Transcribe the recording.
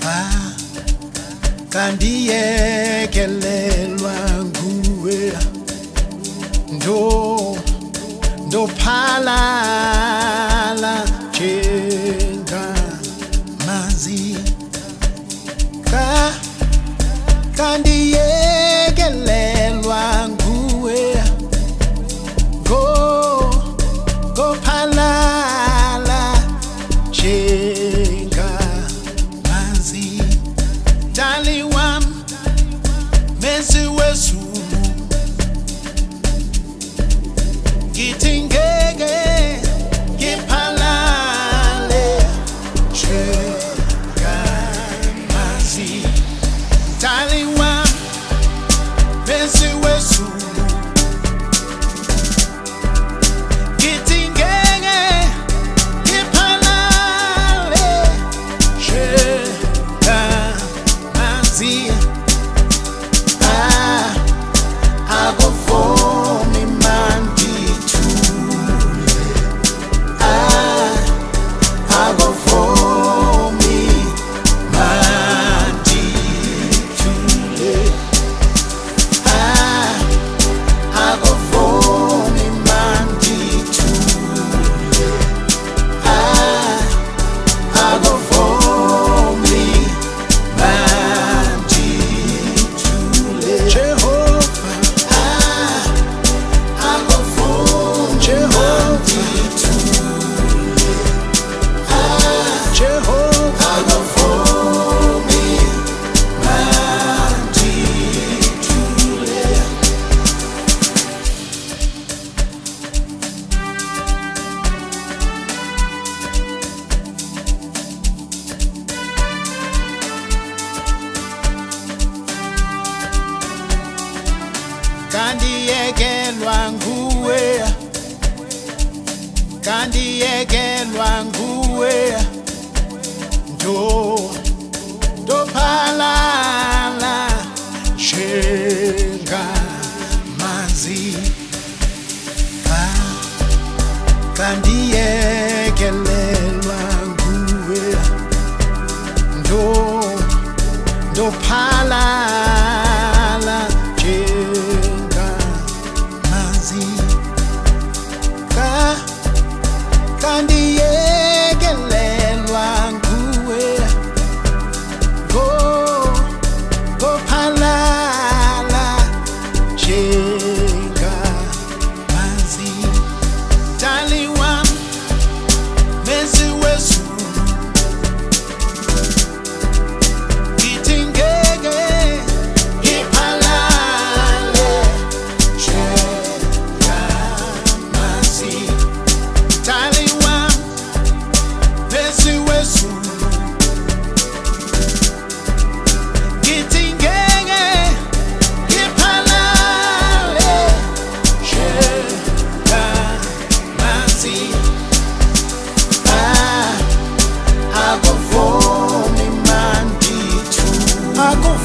kandiyekelelwa nguwe ndophalala njengamazi kandiyekelelwa nguwe ngophalala njengamazi dali wam mesi wezulu ngithi ngeke ngiphalale njengamazi dali wam mesi wezulu ngithi ngeke ngiphalale njengamazi akuvumi mandithule akuvumi mandithule akuvumi mandithule akuvumi mandithule Jehovah akuvumi mandithule Jehovah akuvumi mandithule kandiyekelwa nguwe ndophalala njengamazi kandiyekelelwa nguwe ndophalala njengamazi kandiyekelelwa nguwe ngophalala njengamazi dali wam mesi wezulu ngithi ngeke ngiphalale njengamazi dali wam mesi wezulu ngithi ngeke ngiphalale njengamazi akuvumi mandithule